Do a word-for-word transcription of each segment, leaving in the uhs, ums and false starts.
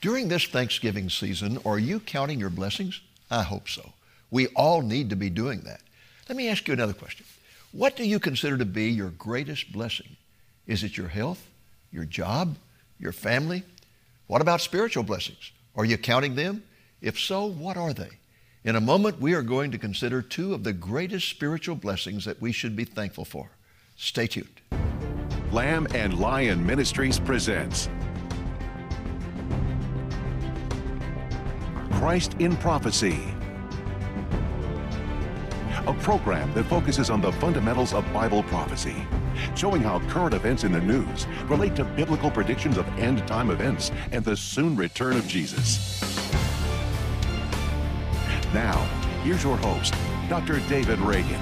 During this Thanksgiving season, are you counting your blessings? I hope so. We all need to be doing that. Let me ask you another question. What do you consider to be your greatest blessing? Is it your health, your job, your family? What about spiritual blessings? Are you counting them? If so, what are they? In a moment, we are going to consider two of the greatest spiritual blessings that we should be thankful for. Stay tuned. Lamb and Lion Ministries presents Christ in Prophecy, a program that focuses on the fundamentals of Bible prophecy, showing how current events in the news relate to biblical predictions of end-time events and the soon return of Jesus. Now, here's your host, Doctor David Reagan.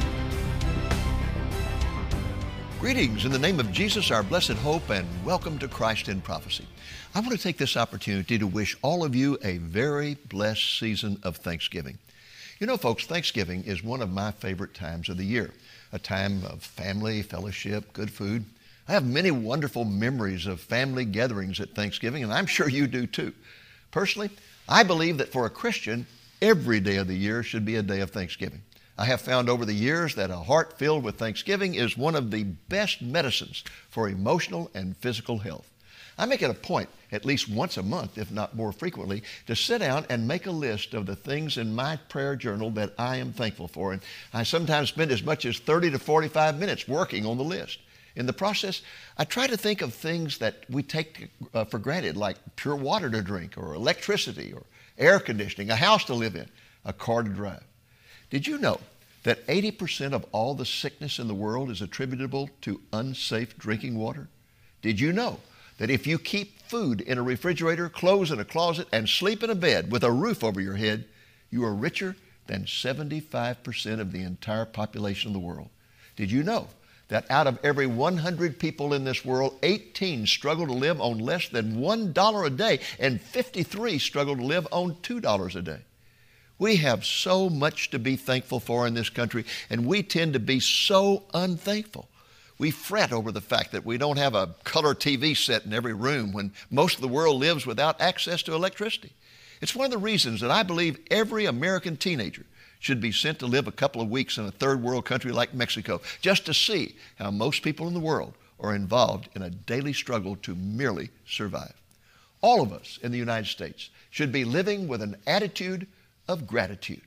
Greetings in the name of Jesus, our blessed hope, and welcome to Christ in Prophecy. I want to take this opportunity to wish all of you a very blessed season of Thanksgiving. You know, folks, Thanksgiving is one of my favorite times of the year, a time of family, fellowship, good food. I have many wonderful memories of family gatherings at Thanksgiving, and I'm sure you do too. Personally, I believe that for a Christian, every day of the year should be a day of Thanksgiving. I have found over the years that a heart filled with thanksgiving is one of the best medicines for emotional and physical health. I make it a point, at least once a month, if not more frequently, to sit down and make a list of the things in my prayer journal that I am thankful for. And I sometimes spend as much as thirty to forty-five minutes working on the list. In the process, I try to think of things that we take uh, for granted, like pure water to drink, or electricity, or air conditioning, a house to live in, a car to drive. Did you know that eighty percent of all the sickness in the world is attributable to unsafe drinking water? Did you know that if you keep food in a refrigerator, clothes in a closet, and sleep in a bed with a roof over your head, you are richer than seventy-five percent of the entire population of the world? Did you know that out of every one hundred people in this world, eighteen struggle to live on less than one dollar a day, and fifty-three struggle to live on two dollars a day? We have so much to be thankful for in this country, and we tend to be so unthankful. We fret over the fact that we don't have a color T V set in every room when most of the world lives without access to electricity. It's one of the reasons that I believe every American teenager should be sent to live a couple of weeks in a third world country like Mexico, just to see how most people in the world are involved in a daily struggle to merely survive. All of us in the United States should be living with an attitude of gratitude.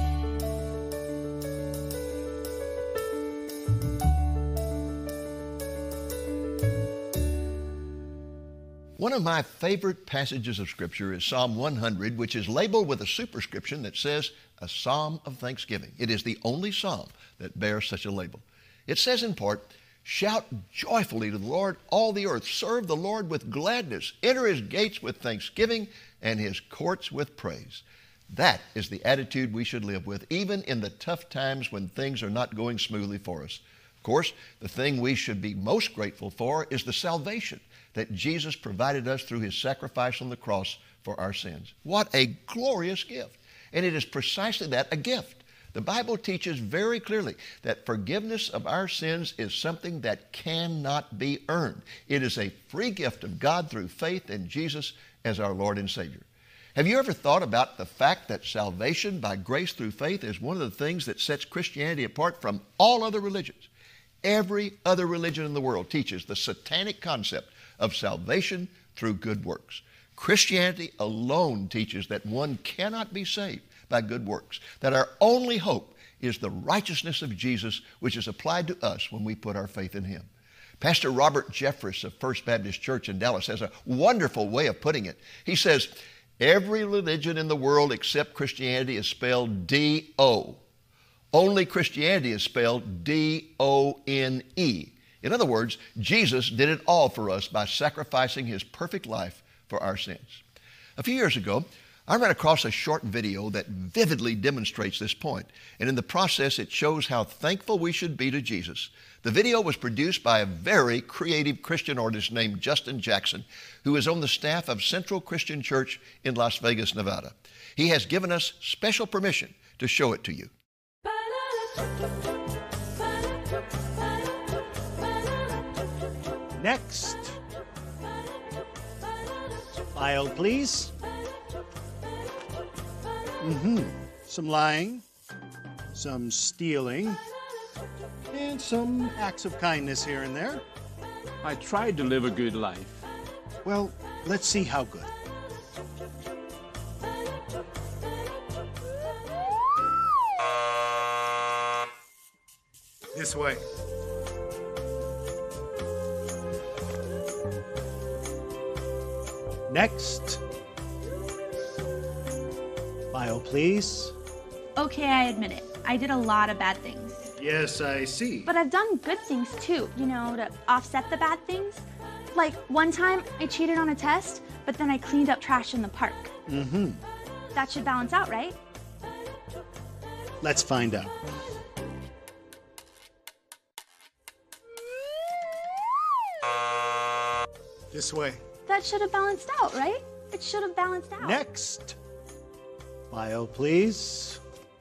One of my favorite passages of Scripture is Psalm one hundred, which is labeled with a superscription that says, a psalm of thanksgiving. It is the only psalm that bears such a label. It says in part, shout joyfully to the Lord, all the earth. Serve the Lord with gladness. Enter his gates with thanksgiving and his courts with praise. That is the attitude we should live with, even in the tough times when things are not going smoothly for us. Of course, the thing we should be most grateful for is the salvation that Jesus provided us through his sacrifice on the cross for our sins. What a glorious gift. And it is precisely that, a gift. The Bible teaches very clearly that forgiveness of our sins is something that cannot be earned. It is a free gift of God through faith in Jesus as our Lord and Savior. Have you ever thought about the fact that salvation by grace through faith is one of the things that sets Christianity apart from all other religions? Every other religion in the world teaches the satanic concept of salvation through good works. Christianity alone teaches that one cannot be saved by good works, that our only hope is the righteousness of Jesus, which is applied to us when we put our faith in him. Pastor Robert Jeffress of First Baptist Church in Dallas has a wonderful way of putting it. He says, every religion in the world except Christianity is spelled D O. Only Christianity is spelled D O N E. In other words, Jesus did it all for us by sacrificing his perfect life for our sins. A few years ago, I ran across a short video that vividly demonstrates this point, and in the process, it shows how thankful we should be to Jesus. The video was produced by a very creative Christian artist named Justin Jackson, who is on the staff of Central Christian Church in Las Vegas, Nevada. He has given us special permission to show it to you. Next Aisle, please. Mm-hmm. Some lying, some stealing, and some acts of kindness here and there. I tried to live a good life. Well, let's see how good. This way. Next. File, please. Okay, I admit it. I did a lot of bad things. Yes, I see. But I've done good things too, you know, to offset the bad things. Like one time I cheated on a test, but then I cleaned up trash in the park. Mm-hmm. That should balance out, right? Let's find out. This way. That should have balanced out, right? It should have balanced out. Next. File, please.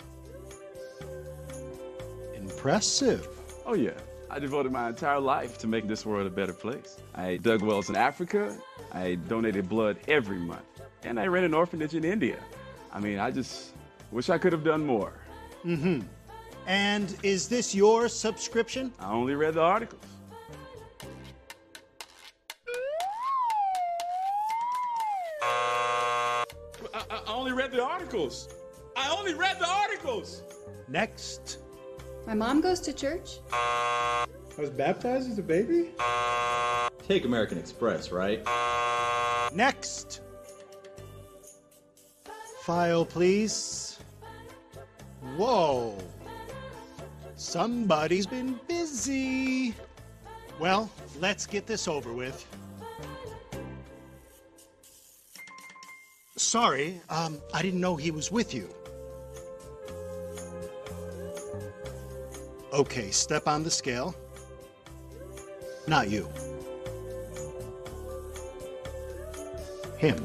Impressive. Oh, yeah. I devoted my entire life to make this world a better place. I dug wells in Africa. I donated blood every month. And I ran an orphanage in India. I mean, I just wish I could have done more. Mm-hmm. And is this your subscription? I only read the articles. I, I only read the articles. I only read the articles. Next. My mom goes to church. I was baptized as a baby? Take American Express, right? Next. File, please. Whoa. Somebody's been busy. Well, let's get this over with. Sorry, um, I didn't know he was with you. Okay, step on the scale. Not you. Him.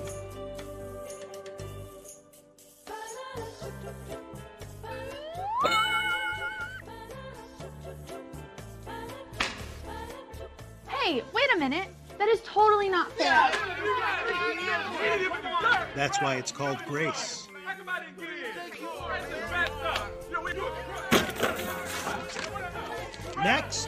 Hey, wait a minute. That is totally not fair. That's why it's called grace. Next.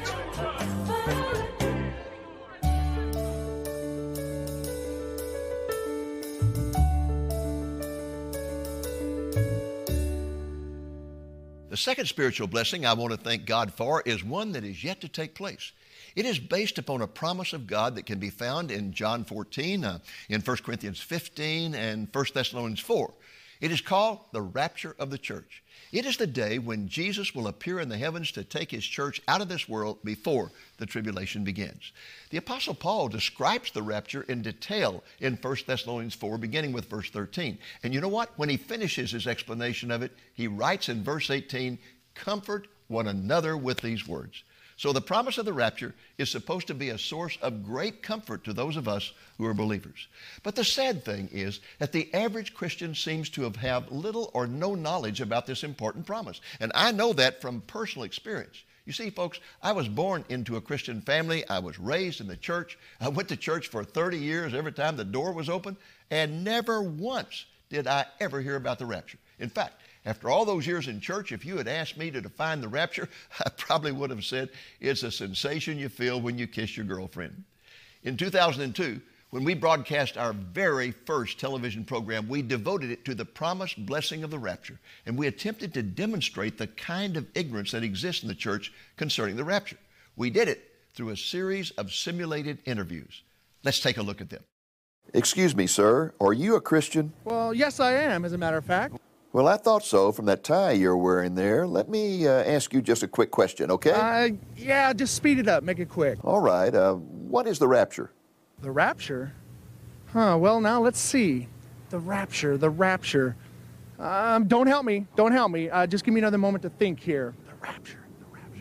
The second spiritual blessing I want to thank God for is one that is yet to take place. It is based upon a promise of God that can be found in John fourteen, uh, in First Corinthians fifteen, and First Thessalonians four. It is called the rapture of the church. It is the day when Jesus will appear in the heavens to take his church out of this world before the tribulation begins. The Apostle Paul describes the rapture in detail in First Thessalonians four, beginning with verse thirteen. And you know what? When he finishes his explanation of it, he writes in verse eighteen, "Comfort one another with these words." So the promise of the rapture is supposed to be a source of great comfort to those of us who are believers. But the sad thing is that the average Christian seems to have, have little or no knowledge about this important promise. And I know that from personal experience. You see, folks, I was born into a Christian family. I was raised in the church. I went to church for thirty years every time the door was open, and never once did I ever hear about the rapture. In fact, after all those years in church, if you had asked me to define the rapture, I probably would have said it's a sensation you feel when you kiss your girlfriend. In two thousand two, when we broadcast our very first television program, we devoted it to the promised blessing of the rapture, and we attempted to demonstrate the kind of ignorance that exists in the church concerning the rapture. We did it through a series of simulated interviews. Let's take a look at them. Excuse me, sir. Are you a Christian? Well, yes, I am, as a matter of fact. Well, I thought so from that tie you're wearing there. Let me uh, ask you just a quick question, okay? Uh, yeah, just speed it up. Make it quick. All right. Uh, what is the rapture? The rapture? Huh, well, now let's see. The rapture, the rapture. Um, don't help me. Don't help me. Uh, just give me another moment to think here. The rapture, the rapture.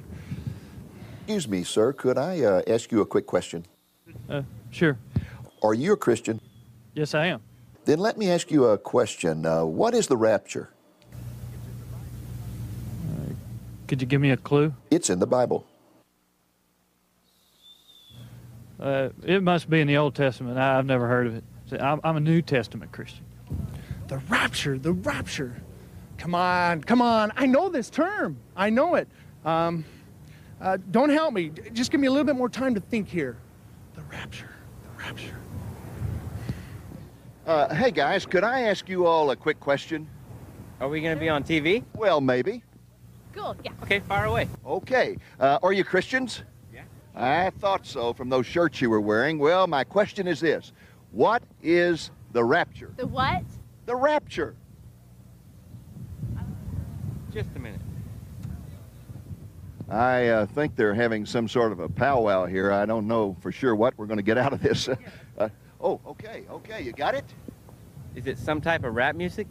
Excuse me, sir. Could I uh, ask you a quick question? Uh, sure. Are you a Christian? Yes, I am. Then let me ask you a question. Uh, what is the rapture? Uh, could you give me a clue? It's in the Bible. Uh, it must be in the Old Testament. I, I've never heard of it. See, I'm, I'm a New Testament Christian. The rapture, the rapture. Come on, come on. I know this term. I know it. Um, uh, don't help me. Just give me a little bit more time to think here. The rapture, the rapture. Uh, hey, guys, could I ask you all a quick question? Are we going to be on T V? Well, maybe. Cool, yeah. Okay, fire away. Okay. Uh, are you Christians? Yeah. I thought so from those shirts you were wearing. Well, my question is this. What is the rapture? The what? The rapture. Just a minute. I uh, think they're having some sort of a powwow here. I don't know for sure what we're going to get out of this. uh, oh, okay, okay. You got it? Is it some type of rap music?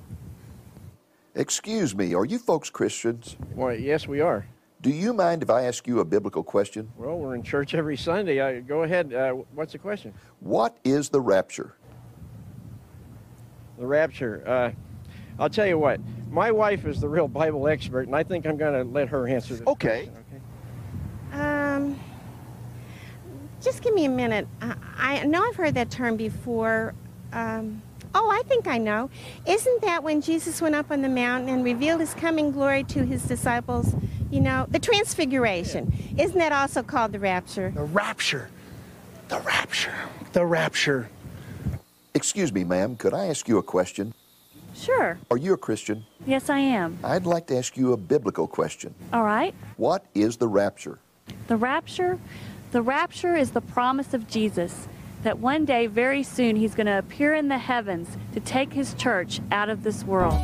Excuse me, are you folks Christians? Well, yes, we are. Do you mind if I ask you a biblical question? Well, we're in church every Sunday. Uh, go ahead. Uh, what's the question? What is the rapture? The rapture. Uh, I'll tell you what. My wife is the real Bible expert, and I think I'm going to let her answer this. Okay. Question, okay. Um, just give me a minute. I, I know I've heard that term before. Um, oh, I think I know. Isn't that when Jesus went up on the mountain and revealed his coming glory to his disciples? You know, the transfiguration. Yeah. Isn't that also called the rapture? The rapture. The rapture. The rapture. Excuse me, ma'am. Could I ask you a question? Sure. Are you a Christian? Yes, I am. I'd like to ask you a biblical question. All right. What is the rapture? The rapture? The rapture is the promise of Jesus that one day, very soon, he's going to appear in the heavens to take his church out of this world.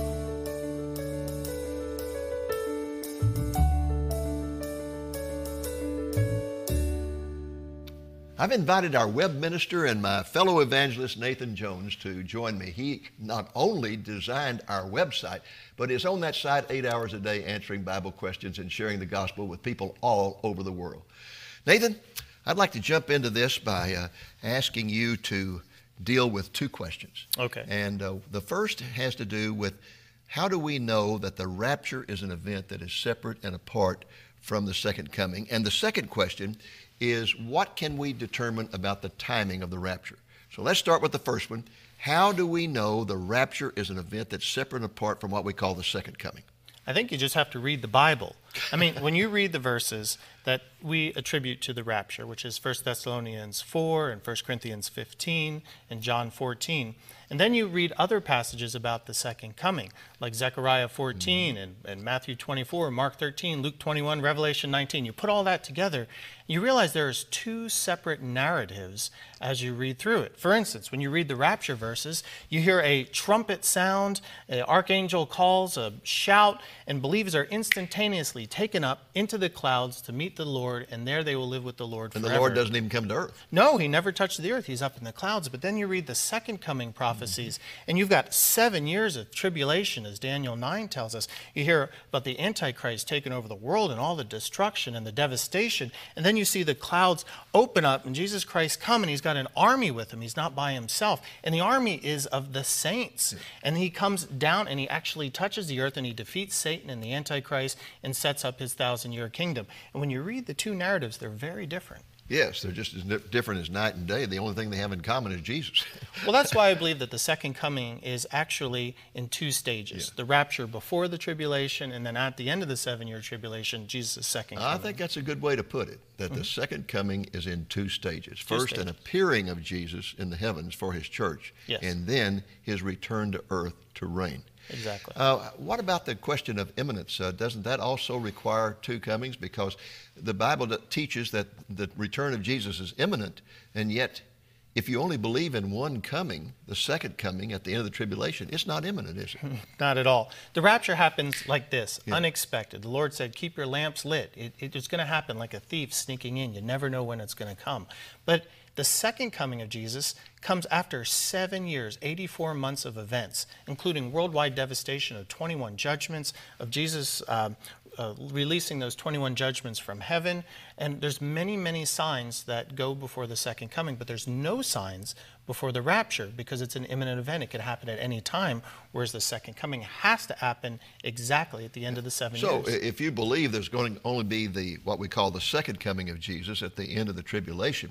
I've invited our web minister and my fellow evangelist, Nathan Jones, to join me. He not only designed our website, but is on that site eight hours a day answering Bible questions and sharing the gospel with people all over the world. Nathan, I'd like to jump into this by uh, asking you to deal with two questions. Okay. And uh, the first has to do with how do we know that the rapture is an event that is separate and apart from the second coming? And the second question is, what can we determine about the timing of the rapture? So let's start with the first one. How do we know the rapture is an event that's separate and apart from what we call the second coming? I think you just have to read the Bible. I mean, when you read the verses that we attribute to the rapture, which is First Thessalonians four and First Corinthians fifteen and John fourteen, and then you read other passages about the second coming, like Zechariah fourteen mm-hmm. and, and Matthew twenty-four, Mark thirteen, Luke twenty-one, Revelation nineteen. You put all that together, you realize there's two separate narratives as you read through it. For instance, when you read the rapture verses, you hear a trumpet sound, an archangel calls, a shout, and believers are instantaneously taken up into the clouds to meet the Lord, and there they will live with the Lord forever. And the Lord doesn't even come to earth. No, he never touched the earth. He's up in the clouds. But then you read the second coming prophecies, mm-hmm. and you've got seven years of tribulation, as Daniel nine tells us. You hear about the Antichrist taking over the world and all the destruction and the devastation, and then you see the clouds open up, and Jesus Christ come, and he's got an army with him. He's not by himself. And the army is of the saints. Yeah. And he comes down, and he actually touches the earth, and he defeats Satan and the Antichrist and sets up his thousand-year kingdom. And when you read the two narratives, they're very different. Yes, they're just as different as night and day. The only thing they have in common is Jesus. Well, that's why I believe that the second coming is actually in two stages. Yeah. The rapture before the tribulation, and then at the end of the seven-year tribulation, Jesus' second coming. I think that's a good way to put it, that mm-hmm. the second coming is in two stages. Two First, stages. An appearing of Jesus in the heavens for his church, yes. and then his return to earth to reign. Exactly. Uh, what about the question of imminence? Uh, doesn't that also require two comings? Because the Bible teaches that the return of Jesus is imminent, and yet if you only believe in one coming, the second coming at the end of the tribulation, it's not imminent, is it? Not at all. The rapture happens like this, yeah. unexpected. The Lord said, keep your lamps lit. It, it, it's going to happen like a thief sneaking in. You never know when it's going to come. But the second coming of Jesus comes after seven years, eighty-four months of events, including worldwide devastation of twenty-one judgments, of Jesus uh, uh, releasing those twenty-one judgments from heaven. And there's many, many signs that go before the second coming, but there's no signs before the rapture because it's an imminent event. It could happen at any time, whereas the second coming has to happen exactly at the end of the seven so years. So if you believe there's going to only be the what we call the second coming of Jesus at the end of the tribulation,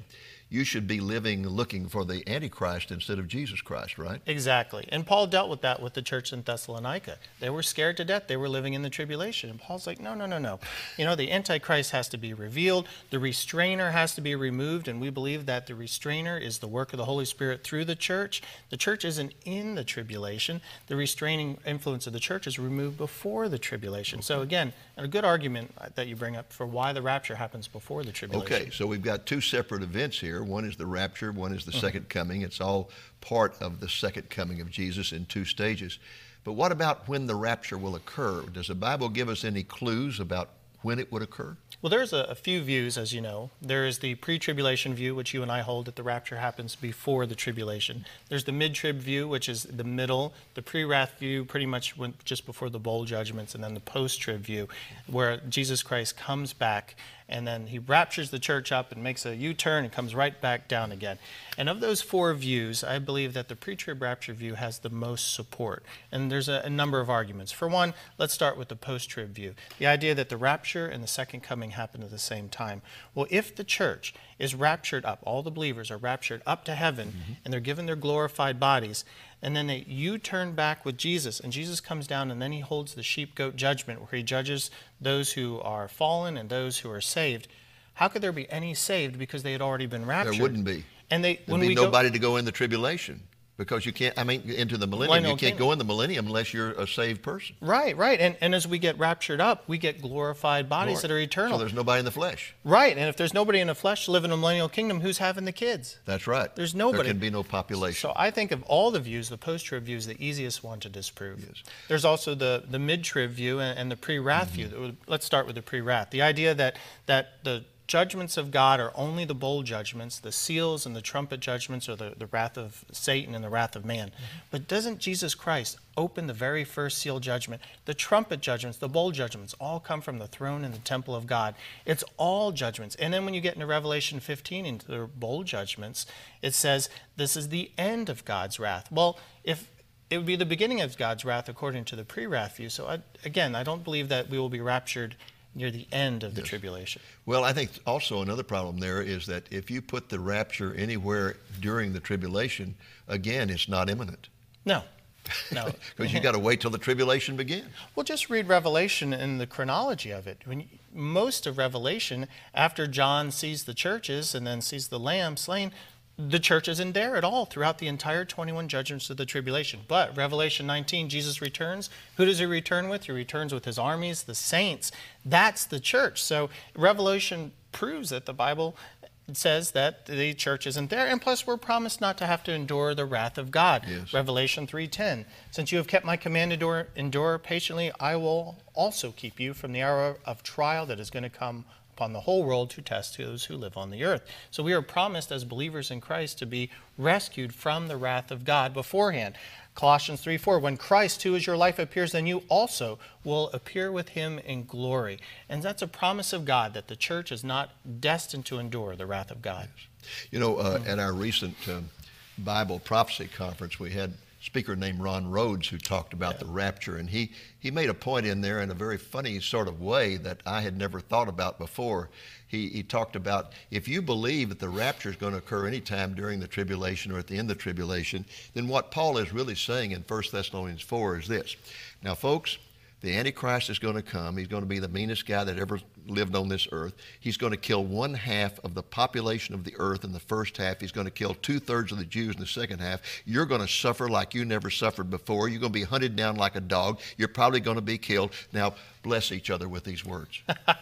you should be living looking for the Antichrist instead of Jesus Christ, right? Exactly. And Paul dealt with that with the church in Thessalonica. They were scared to death. They were living in the tribulation. And Paul's like, no, no, no, no. You know, the Antichrist has to be revealed. The restrainer has to be removed. And we believe that the restrainer is the work of the Holy Spirit through the church. The church isn't in the tribulation. The restraining influence of the church is removed before the tribulation. So again, a good argument that you bring up for why the rapture happens before the tribulation. Okay, so we've got two separate events here. One is the rapture, one is the mm-hmm. second coming. It's all part of the second coming of Jesus in two stages. But what about when the rapture will occur? Does the Bible give us any clues about when it would occur? Well, there's a, a few views, as you know. There is the pre-tribulation view, which you and I hold, that the rapture happens before the tribulation. There's the mid-trib view, which is the middle. The pre-wrath view pretty much went just before the bowl judgments, and then the post-trib view, where Jesus Christ comes back, and then he raptures the church up and makes a U-turn and comes right back down again. And of those four views, I believe that the pre-trib rapture view has the most support. And there's a, a number of arguments. For one, let's start with the post-trib view. The idea that the rapture and the second coming happen at the same time. Well, if the church is raptured up, all the believers are raptured up to heaven, mm-hmm. and they're given their glorified bodies, and then they U-turn back with Jesus, and Jesus comes down, and then he holds the sheep-goat judgment, where he judges those who are fallen and those who are saved. How could there be any saved because they had already been raptured? There wouldn't be. And they, There'd when be we nobody go, to go in the tribulation. Because you can't, I mean, into the millennium, Millennial you can't kingdom. go in the millennium unless you're a saved person. Right, right. And, and as we get raptured up, we get glorified bodies Lord. that are eternal. So there's nobody in the flesh. Right, and if there's nobody in the flesh to live in a millennial kingdom, who's having the kids? That's right. There's nobody. There can be no population. So I think of all the views, the post-trib view is the easiest one to disprove. Yes. There's also the, the mid-trib view and, and the pre-wrath mm-hmm. view. Let's start with the pre-wrath. The idea that, that the judgments of God are only the bowl judgments, the seals and the trumpet judgments, or the, the wrath of Satan and the wrath of man. Mm-hmm. But doesn't Jesus Christ open the very first seal judgment? The trumpet judgments, the bowl judgments, all come from the throne and the temple of God. It's all judgments. And then when you get into Revelation fifteen, into the bowl judgments, it says this is the end of God's wrath. Well, if it would be the beginning of God's wrath according to the pre-wrath view. So I, again, I don't believe that we will be raptured near the end of the yes. tribulation. Well, I think also another problem there is that if you put the rapture anywhere during the tribulation, again, it's not imminent. No, no. Because you got to wait till the tribulation begins. Well, just read Revelation and the chronology of it. When you, most of Revelation, after John sees the churches and then sees the Lamb slain, the church isn't there at all throughout the entire twenty-one judgments of the tribulation. But Revelation nineteen, Jesus returns. Who does he return with? He returns with his armies, the saints. That's the church. So Revelation proves that the Bible says that the church isn't there. And plus, we're promised not to have to endure the wrath of God. Yes. Revelation three ten. Since you have kept my command to endure, endure patiently, I will also keep you from the hour of trial that is going to come upon the whole world to test those who live on the earth. So we are promised as believers in Christ to be rescued from the wrath of God beforehand. Colossians three four, when Christ, who is your life, appears, then you also will appear with him in glory. And that's a promise of God, that the church is not destined to endure the wrath of God. You know, uh, at our recent um, Bible prophecy conference, we had a speaker named Ron Rhodes who talked about yeah. the rapture, and he, he made a point in there in a very funny sort of way that I had never thought about before. He, he talked about, if you believe that the rapture is going to occur anytime during the tribulation or at the end of the tribulation, then what Paul is really saying in First Thessalonians four is this. Now, folks, the Antichrist is going to come. He's going to be the meanest guy that ever lived on this earth. He's going to kill one half of the population of the earth in the first half. He's going to kill two-thirds of the Jews in the second half. You're going to suffer like you never suffered before. You're going to be hunted down like a dog. You're probably going to be killed. Now, bless each other with these words.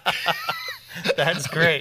That's great.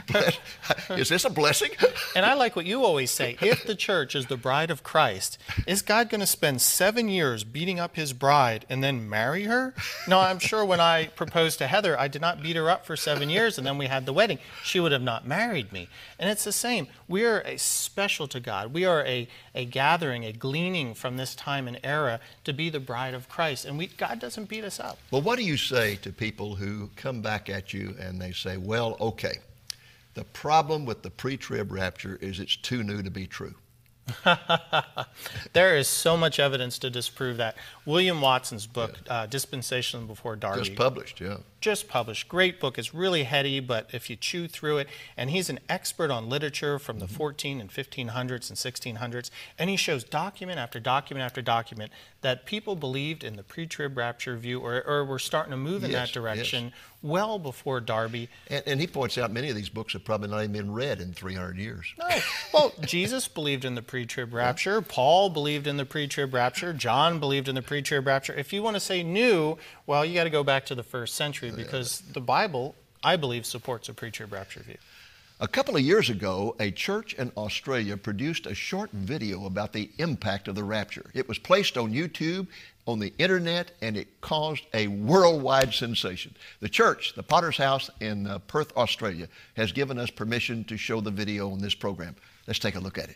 Is this a blessing? And I like what you always say. If the church is the bride of Christ, is God going to spend seven years beating up his bride and then marry her? No, I'm sure when I proposed to Heather, I did not beat her up for seven years and then we had the wedding. She would have not married me. And it's the same. We are a special to God. We are a, a gathering, a gleaning from this time and era to be the bride of Christ. And we, God doesn't beat us up. Well, what do you say to people who come back at you and they say, well, okay, the problem with the pre-trib rapture is it's too new to be true? There is so much evidence to disprove that. William Watson's book, yeah. uh, Dispensation Before Darby. Just published, yeah. Just published. Great book. It's really heady, but if you chew through it, and he's an expert on literature from the mm-hmm. fourteen and fifteen hundreds and sixteen hundreds, and he shows document after document after document that people believed in the pre-trib rapture view, or, or were starting to move in yes, that direction yes. well before Darby. And, and he points out many of these books have probably not even been read in three hundred years. No. Well, Jesus believed in the pre-trib rapture. Paul believed in the pre-trib rapture. John believed in the pre-trib rapture. If you want to say new, well, you got to go back to the first century because the Bible, I believe, supports a pre-trib rapture view. A couple of years ago, a church in Australia produced a short video about the impact of the rapture. It was placed on YouTube, on the internet, and it caused a worldwide sensation. The church, the Potter's House in uh, Perth, Australia, has given us permission to show the video on this program. Let's take a look at it.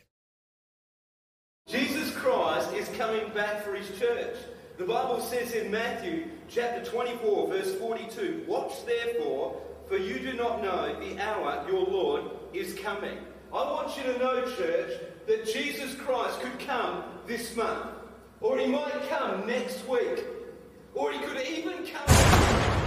Jesus Christ is coming back for his church. The Bible says in Matthew chapter twenty-four, verse forty-two, "Watch therefore, for you do not know the hour your Lord is coming." I want you to know, church, that Jesus Christ could come this month, or he might come next week, or he could even come...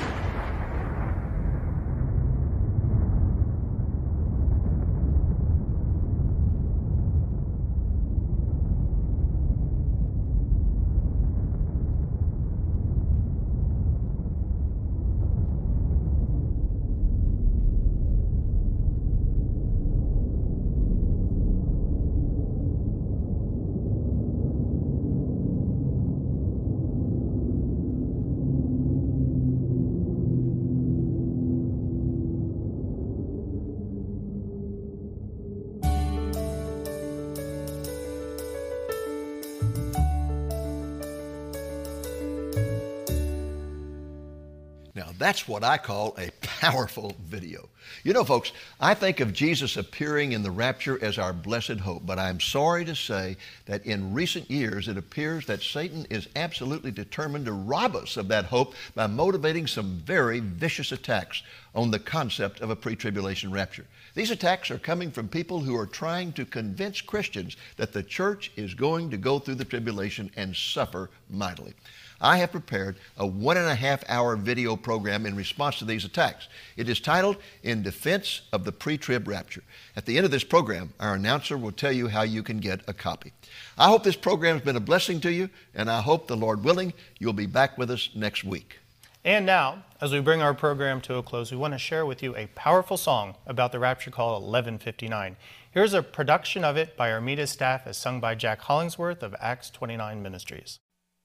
That's what I call a powerful video. You know, folks, I think of Jesus appearing in the rapture as our blessed hope, but I'm sorry to say that in recent years it appears that Satan is absolutely determined to rob us of that hope by motivating some very vicious attacks on the concept of a pre-tribulation rapture. These attacks are coming from people who are trying to convince Christians that the church is going to go through the tribulation and suffer mightily. I have prepared a one and a half hour video program in response to these attacks. It is titled, In Defense of the Pre-Trib Rapture. At the end of this program, our announcer will tell you how you can get a copy. I hope this program has been a blessing to you, and I hope, the Lord willing, you'll be back with us next week. And now, as we bring our program to a close, we want to share with you a powerful song about the rapture called eleven fifty-nine. Here's a production of it by Armida staff as sung by Jack Hollingsworth of Acts twenty-nine Ministries.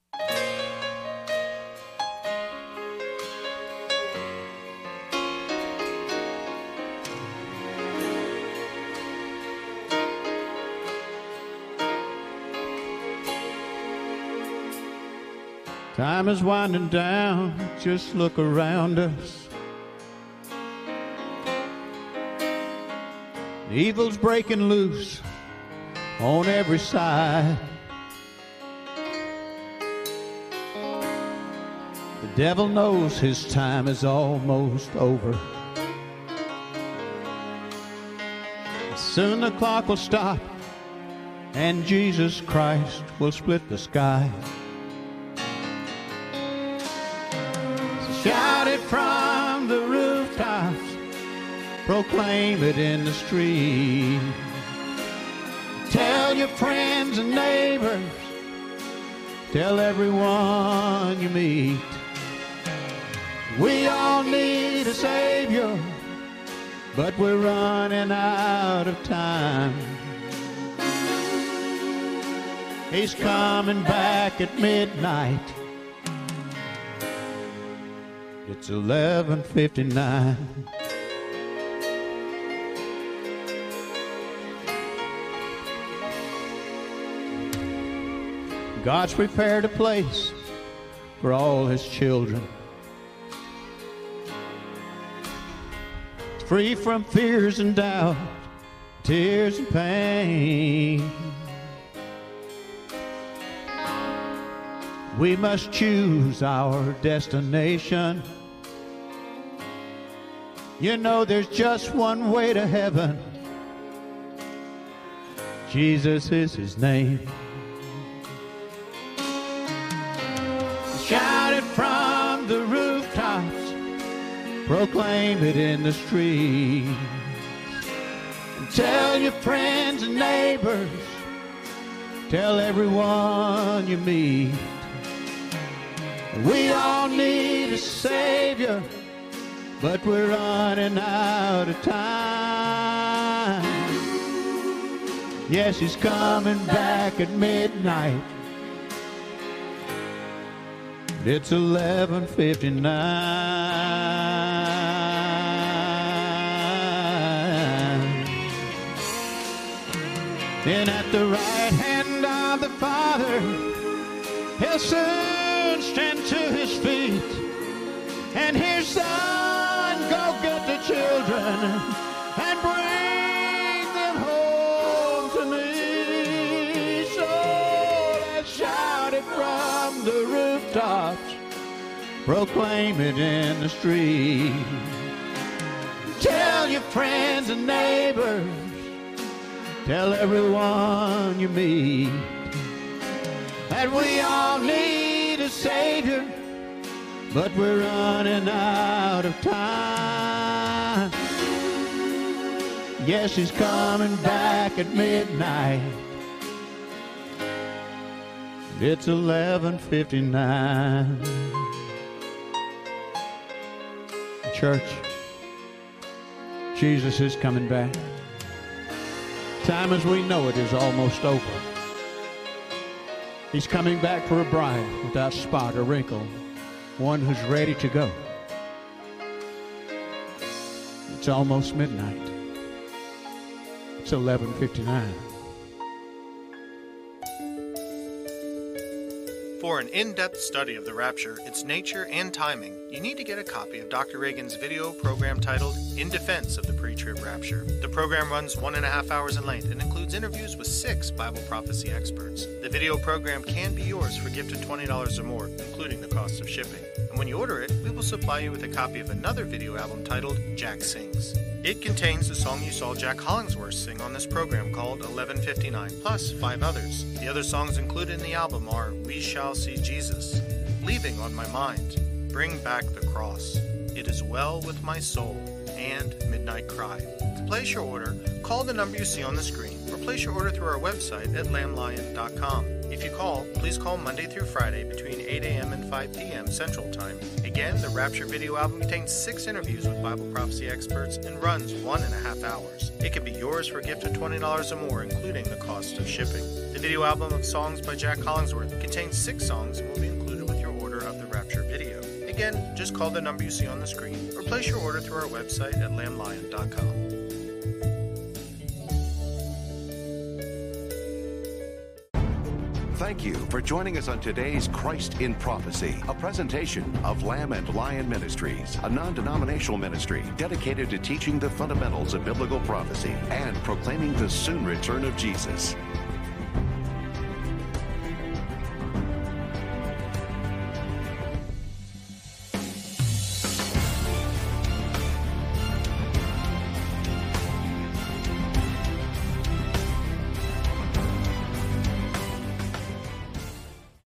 Time is winding down, just look around us. Evil's breaking loose on every side. The devil knows his time is almost over. Soon the clock will stop and Jesus Christ will split the sky. Shout it from the rooftops, proclaim it in the street. Tell your friends and neighbors, tell everyone you meet. We all need a Savior, but we're running out of time. He's coming back at midnight. It's eleven fifty-nine. God's prepared a place for all his children, free from fears and doubt, tears and pain. We must choose our destination. You know there's just one way to heaven. Jesus is his name. Shout it from the rooftops, proclaim it in the streets, and tell your friends and neighbors, tell everyone you meet. We all need a Savior, but we're running out of time. Yes, he's coming back at midnight. It's eleven fifty-nine. Then at the right hand of the Father, he'll soon stand to his feet. And here's Son, go get the children and bring them home to me. So let's shout it from the rooftops, proclaim it in the street. Tell your friends and neighbors, tell everyone you meet, that we all need a Savior, but we're running out of time. Yes, he's coming back at midnight. It's eleven fifty-nine. Church, Jesus is coming back. Time as we know it is almost over. He's coming back for a bride without spot or wrinkle, one who's ready to go. It's almost midnight. It's eleven fifty-nine. For an in-depth study of the rapture, its nature and timing, you need to get a copy of Doctor Reagan's video program titled In Defense of the Pre-Trib Rapture. The program runs one and a half hours in length and includes interviews with six Bible prophecy experts. The video program can be yours for a gift of twenty dollars or more, including the cost of shipping. And when you order it, we will supply you with a copy of another video album titled Jack Sings. It contains the song you saw Jack Hollingsworth sing on this program called eleven fifty-nine, plus five others. The other songs included in the album are We Shall See Jesus, Leaving on My Mind, Bring Back the Cross, It Is Well With My Soul, and Midnight Cry. To place your order, call the number you see on the screen or place your order through our website at lamb lion dot com. If you call, please call Monday through Friday between eight a.m. and five p.m. Central Time. Again, the Rapture video album contains six interviews with Bible prophecy experts and runs one and a half hours. It can be yours for a gift of twenty dollars or more, including the cost of shipping. The video album of songs by Jack Hollingsworth contains six songs and will be included with your order of the Rapture video. Again, just call the number you see on the screen or place your order through our website at lamb lion dot com. Thank you for joining us on today's Christ in Prophecy, a presentation of Lamb and Lion Ministries, a non-denominational ministry dedicated to teaching the fundamentals of biblical prophecy and proclaiming the soon return of Jesus.